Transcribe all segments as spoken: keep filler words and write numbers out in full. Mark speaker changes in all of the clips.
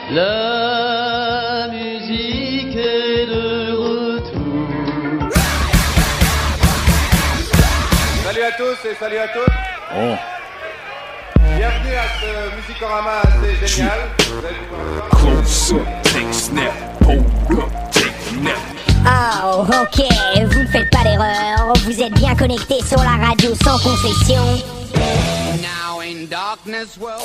Speaker 1: La musique est de retour.
Speaker 2: Salut à tous et salut à toutes.
Speaker 3: Oh.
Speaker 2: Bienvenue à ce Musicorama assez génial. Vous allez pouvoir voir.
Speaker 3: Close up, take snap, hold up, take nap.
Speaker 4: Oh, ok, vous ne faites pas d'erreur. Vous êtes bien connectés sur la radio sans concession.
Speaker 5: Now in darkness world.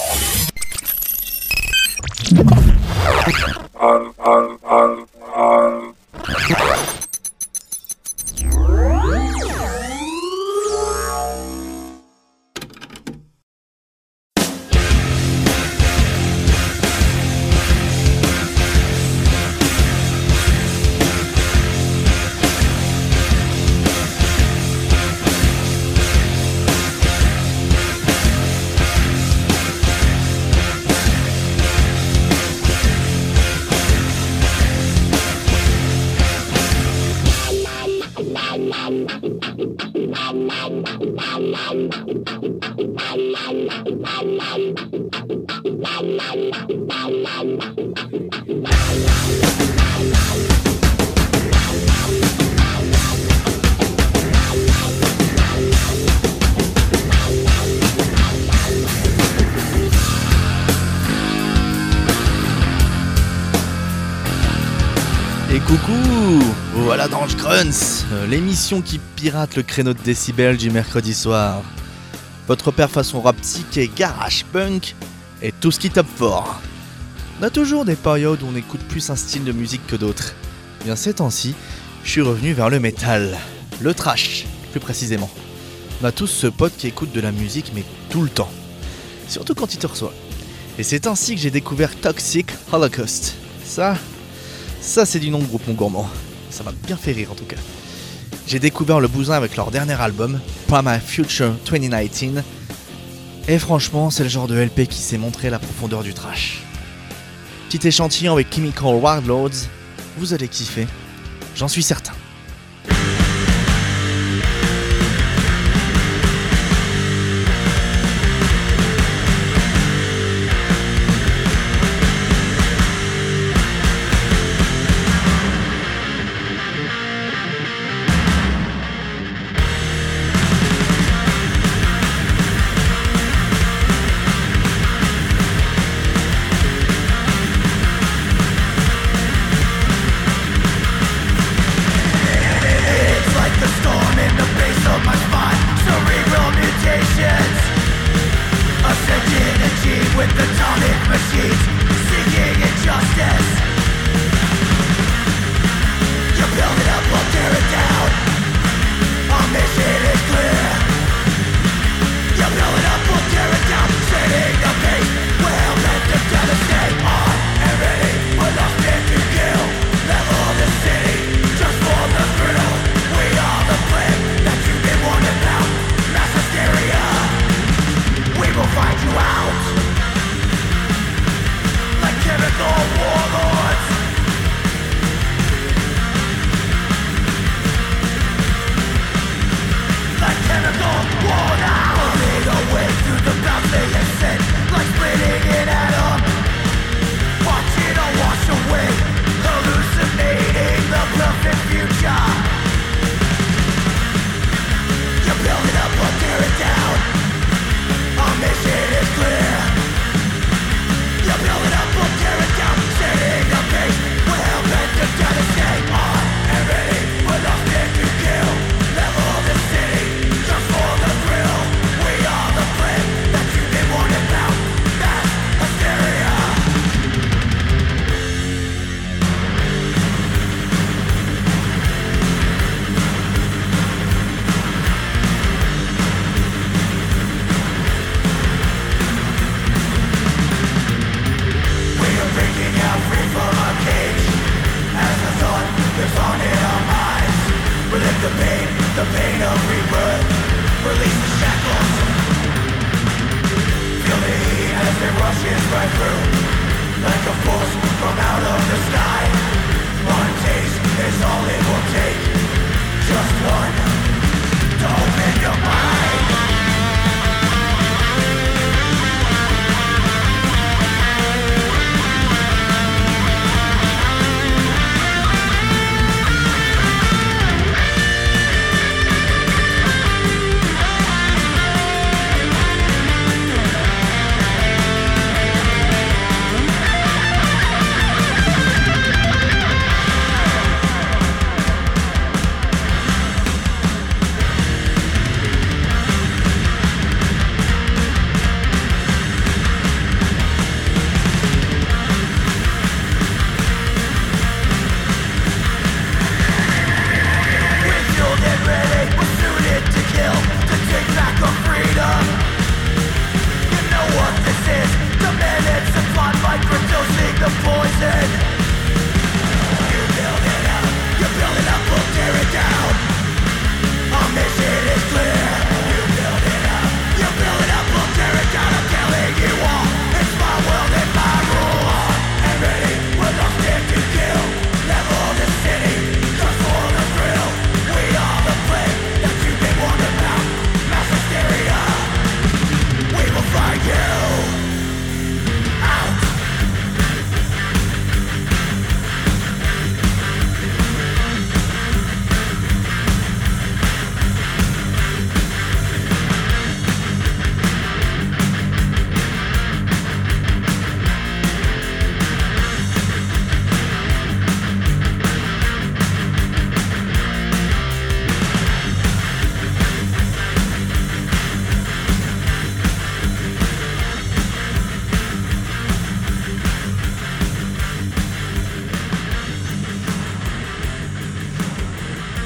Speaker 2: On, on, on, on.
Speaker 6: Et coucou, voilà Dange Grunts, l'émission qui pirate le créneau de décibels du mercredi soir. Votre père façon rap psyché, garage punk et tout ce qui tape fort. On a toujours des périodes où on écoute plus un style de musique que d'autres. Bien ces temps-ci, je suis revenu vers le métal, le trash plus précisément. On a tous ce pote qui écoute de la musique mais tout le temps, surtout quand il te reçoit. Et c'est ainsi que j'ai découvert Toxic Holocaust. Ça... Ça c'est du nom de groupe mon gourmand, ça m'a bien fait rire en tout cas. J'ai découvert le bousin avec leur dernier album, Prima Future vingt dix-neuf, et franchement c'est le genre de L P qui s'est montré la profondeur du trash. Petit échantillon avec Chemical Warlords, vous allez kiffer, j'en suis certain.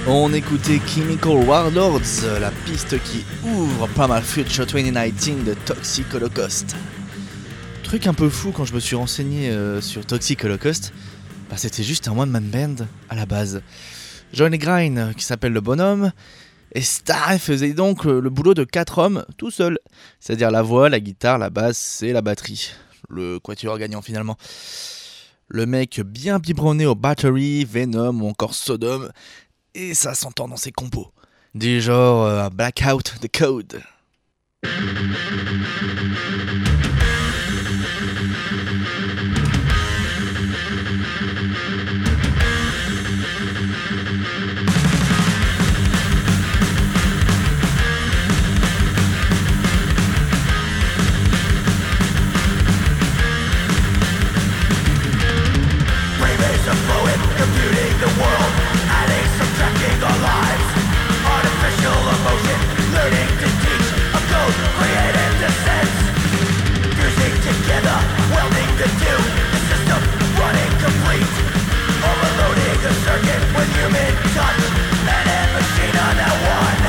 Speaker 6: On écoutait Chemical Warlords, la piste qui ouvre Primal Future vingt dix-neuf de Toxic Holocaust. Truc un peu fou quand je me suis renseigné euh, sur Toxic Holocaust, bah c'était juste un one-man band à la base. Johnny Grine qui s'appelle le bonhomme, et Starr faisait donc le, le boulot de quatre hommes tout seul, c'est-à-dire la voix, la guitare, la basse et la batterie. Le quatuor gagnant finalement. Le mec bien biberonné au Battery, Venom ou encore Sodom, et ça s'entend dans ses compos. Du genre euh, Blackout the Code.
Speaker 7: Computing the world, adding, subtracting our lives. Artificial emotion, learning to teach a code created to sense. Fusing together, welding the two, the system running complete. Overloading a circuit with human touch, man and machine are now one.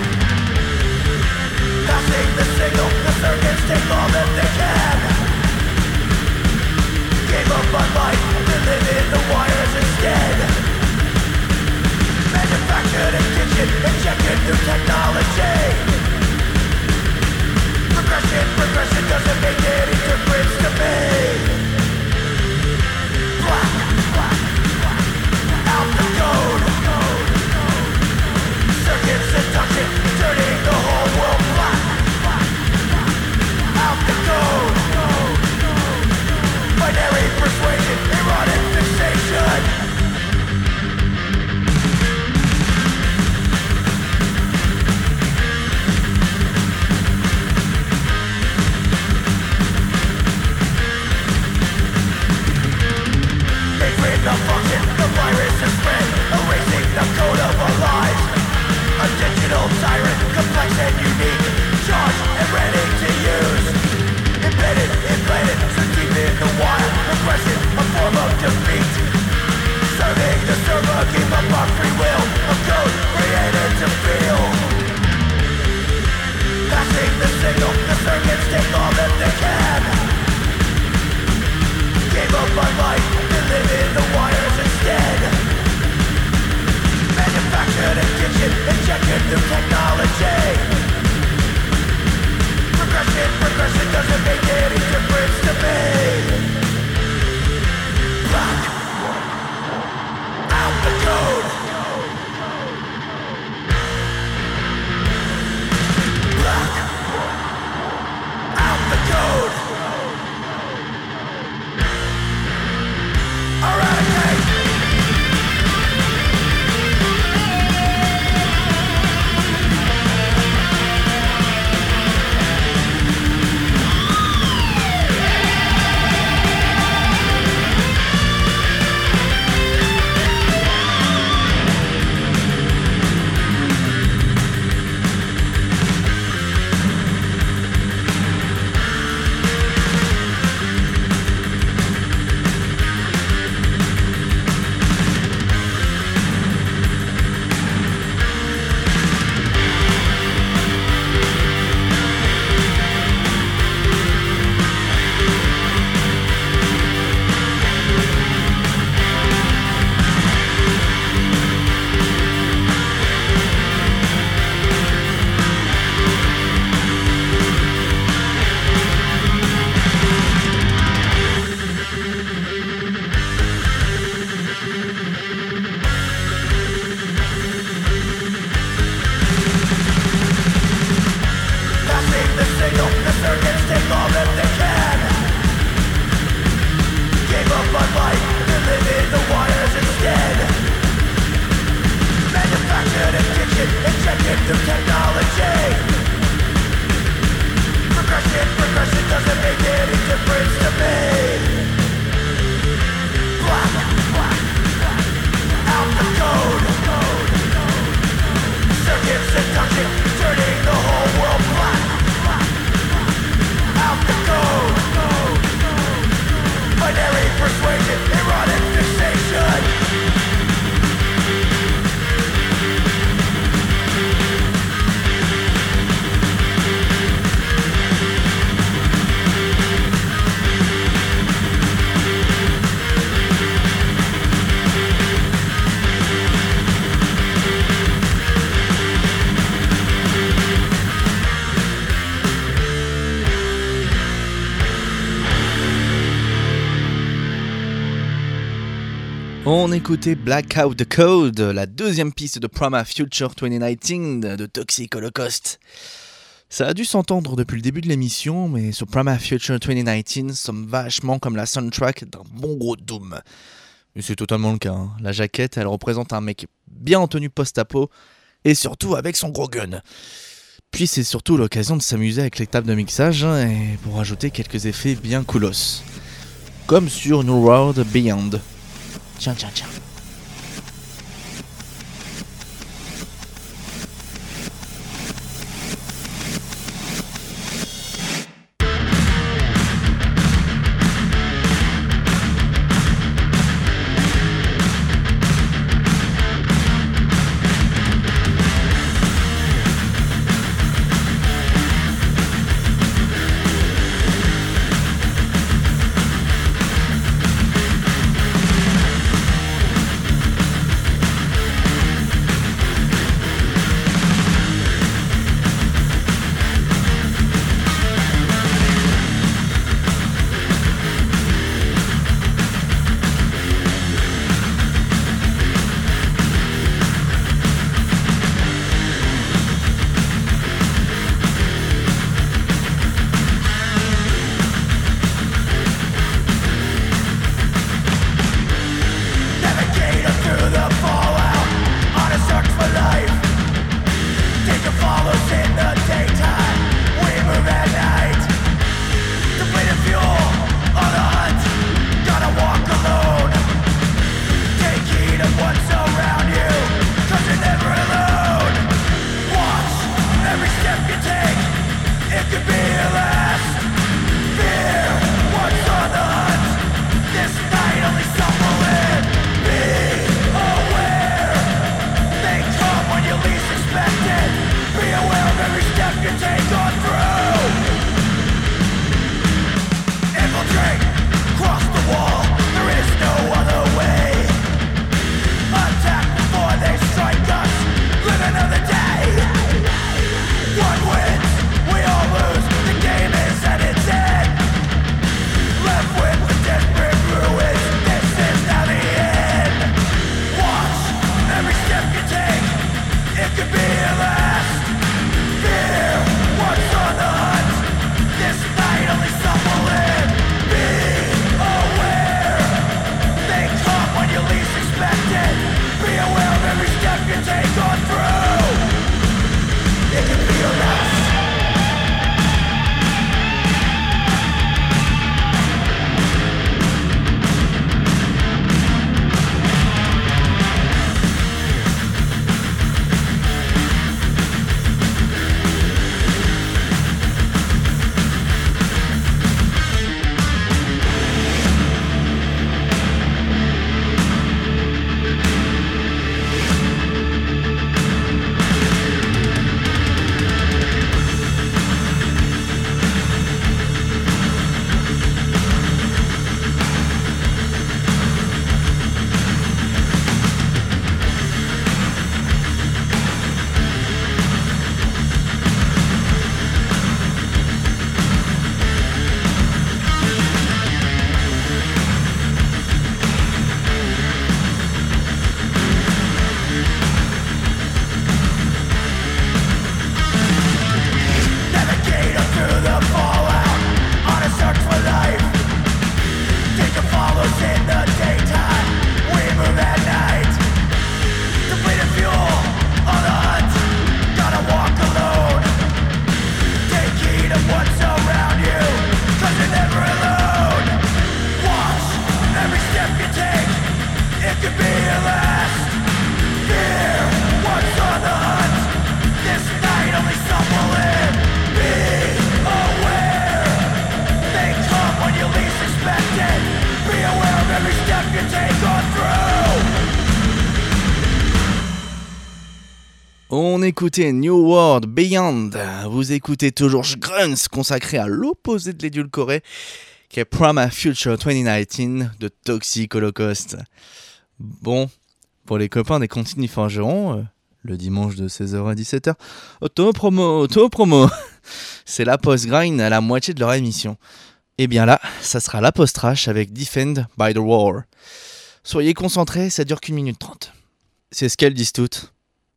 Speaker 7: Passing the signal, the circuits take all that they can. Gave up on life to live in the wires instead. Manufactured in kitchen, injected through technology. Progression, progression doesn't make any difference to me. Black, black, black, out the code. Circuits induction, turning the whole world black. Out the code. Binary persuasion, erotic fixation.
Speaker 6: On écoutait Blackout the Code, la deuxième piste de Prima Future vingt dix-neuf de Toxic Holocaust. Ça a dû s'entendre depuis le début de l'émission, mais sur Prima Future vingt dix-neuf sonne vachement comme la soundtrack d'un bon gros Doom. Et c'est totalement le cas, hein. La jaquette, elle représente un mec bien en tenue post-apo, et surtout avec son gros gun. Puis c'est surtout l'occasion de s'amuser avec les tables de mixage, hein, et pour ajouter quelques effets bien coolos. Comme sur New World Beyond. Tiens, tiens, tiens. On écoutait New World Beyond, vous écoutez toujours Grunts, consacré à l'opposé de l'édulcoré, qui est Prima Future vingt dix-neuf de Toxic Holocaust. Bon, pour les copains des cantines forgerons, euh, le dimanche de seize heures à dix-sept heures, auto-promo, auto-promo, c'est la post-grind à la moitié de leur émission. Et bien là, ça sera la post-trash avec Defend by the War. Soyez concentrés, ça dure qu'une minute trente. C'est ce qu'elles disent toutes.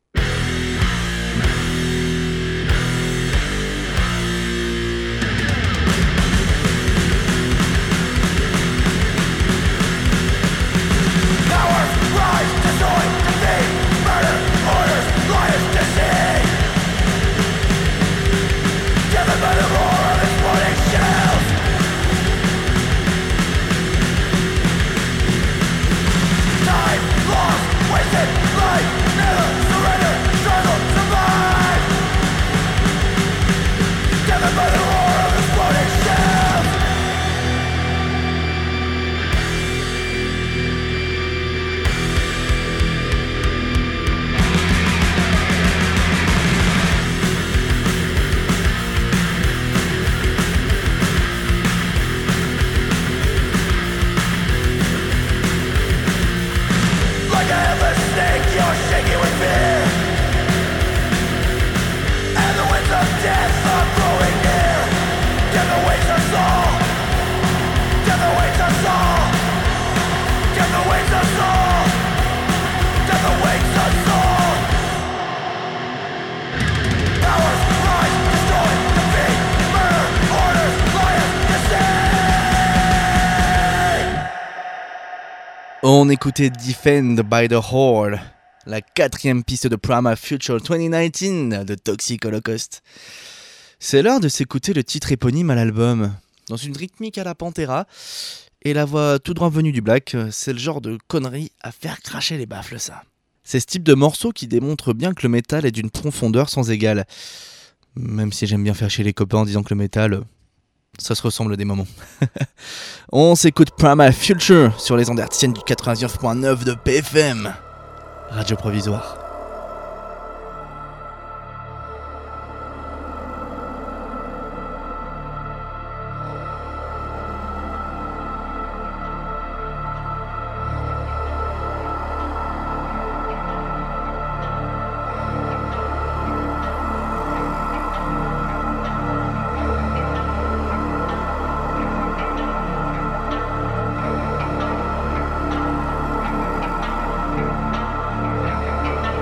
Speaker 6: On écoutait Defend by the Horde, la quatrième piste de Primal Future vingt dix-neuf de Toxic Holocaust. C'est l'heure de s'écouter le titre éponyme à l'album. Dans une rythmique à la Pantera et la voix tout droit venue du Black, c'est le genre de connerie à faire cracher les baffles, ça. C'est ce type de morceau qui démontre bien que le métal est d'une profondeur sans égale. Même si j'aime bien faire chier les copains en disant que le métal, ça se ressemble des moments. On s'écoute Primal Future sur les ondes hertziennes du quatre-vingt-dix-neuf point neuf de P F M. Radio provisoire.
Speaker 7: We'll be right back.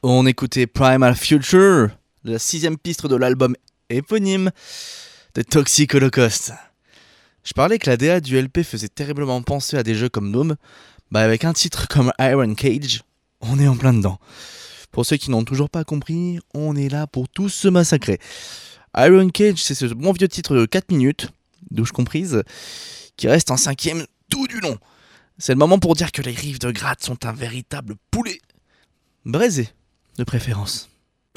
Speaker 6: On écoutait Primal Future, la sixième piste de l'album éponyme de Toxic Holocaust. Je parlais que la D A du L P faisait terriblement penser à des jeux comme Doom, bah avec un titre comme Iron Cage, on est en plein dedans. Pour ceux qui n'ont toujours pas compris, on est là pour tous se massacrer. Iron Cage, c'est ce bon vieux titre de quatre minutes, douche comprise, qui reste en cinquième tout du long. C'est le moment pour dire que les riffs de gratte sont un véritable poulet. Braisé, de préférence.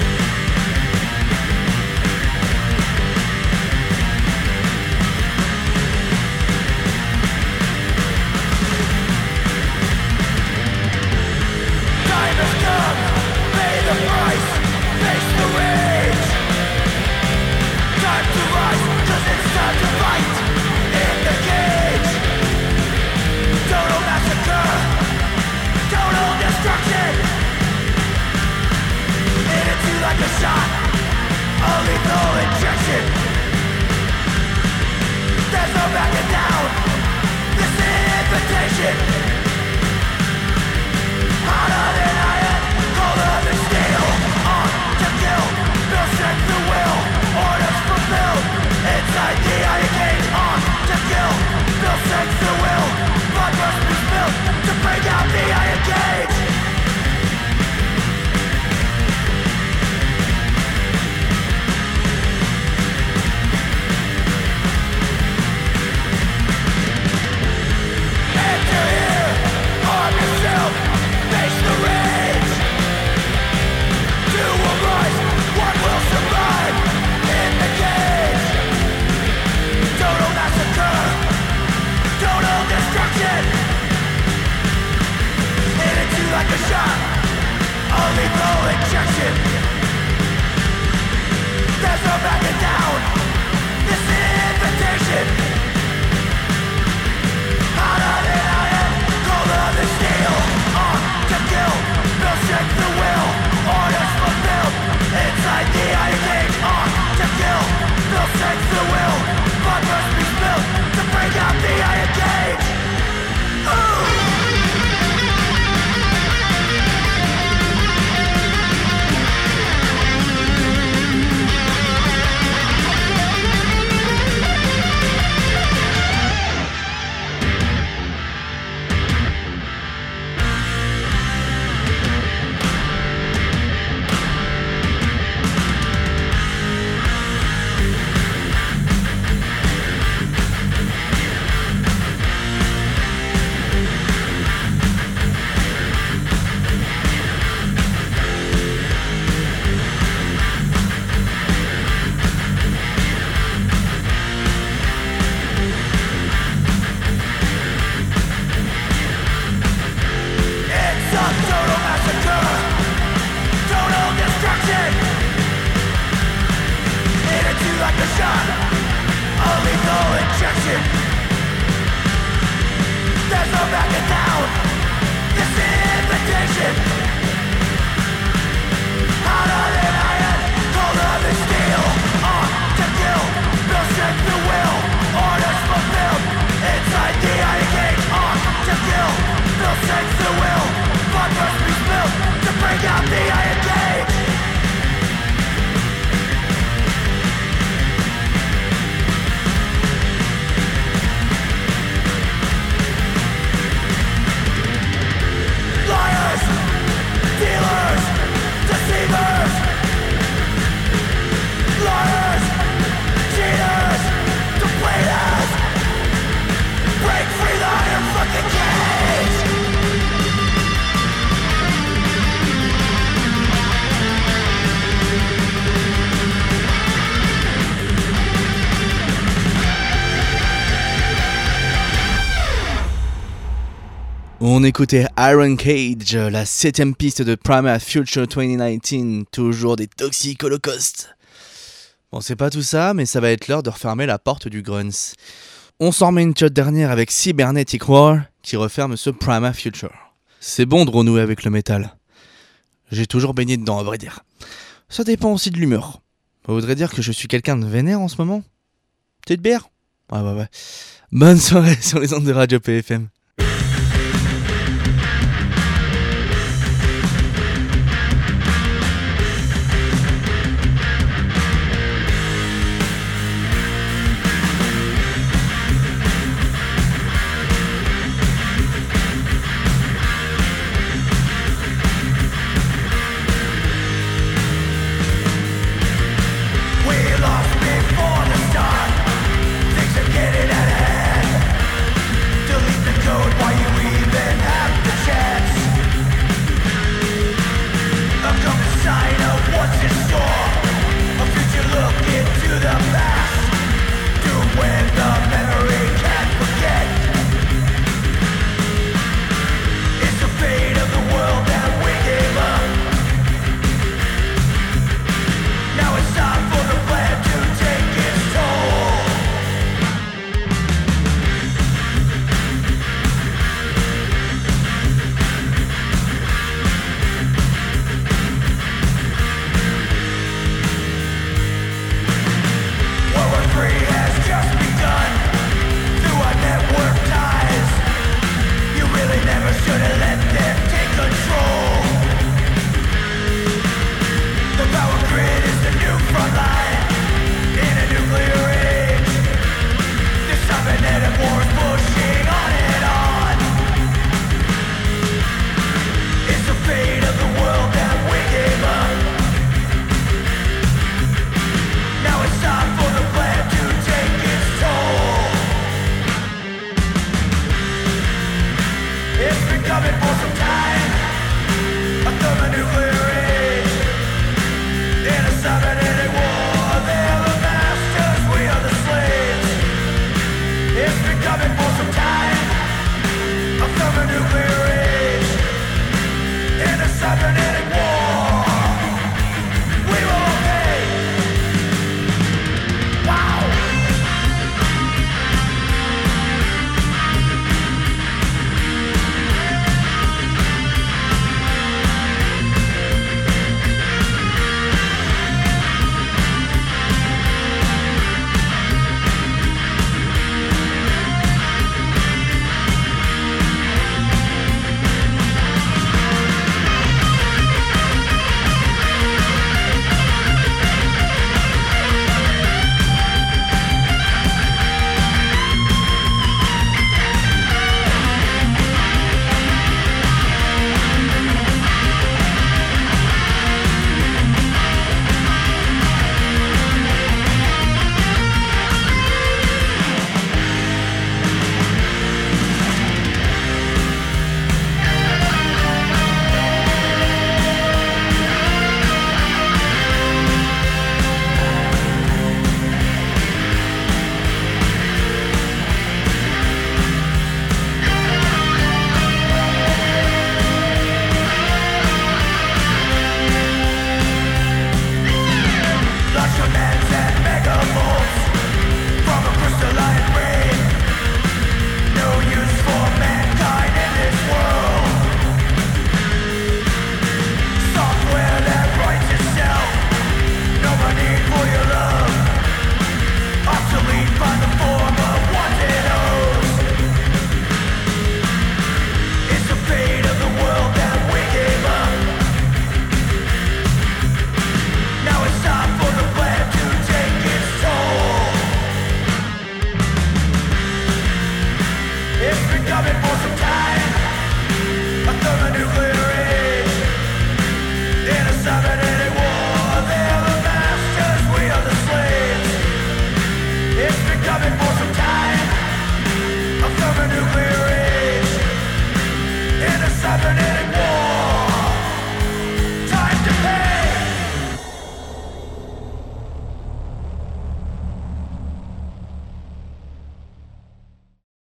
Speaker 6: On écoutait Iron Cage, la septième piste de Primal Future vingt dix-neuf, toujours des Toxic Holocaust. Bon, c'est pas tout ça, mais ça va être l'heure de refermer la porte du grunts. On s'en remet une toute dernière avec Cybernetic War, qui referme ce Primal Future. C'est bon de renouer avec le métal. J'ai toujours baigné dedans, à vrai dire. Ça dépend aussi de l'humeur. Ça voudrait dire que je suis quelqu'un de vénère en ce moment ? Petite bière ? Ouais, ouais, ouais. Bonne soirée sur les ondes de Radio P F M.
Speaker 7: coming for some time. A thermonuclear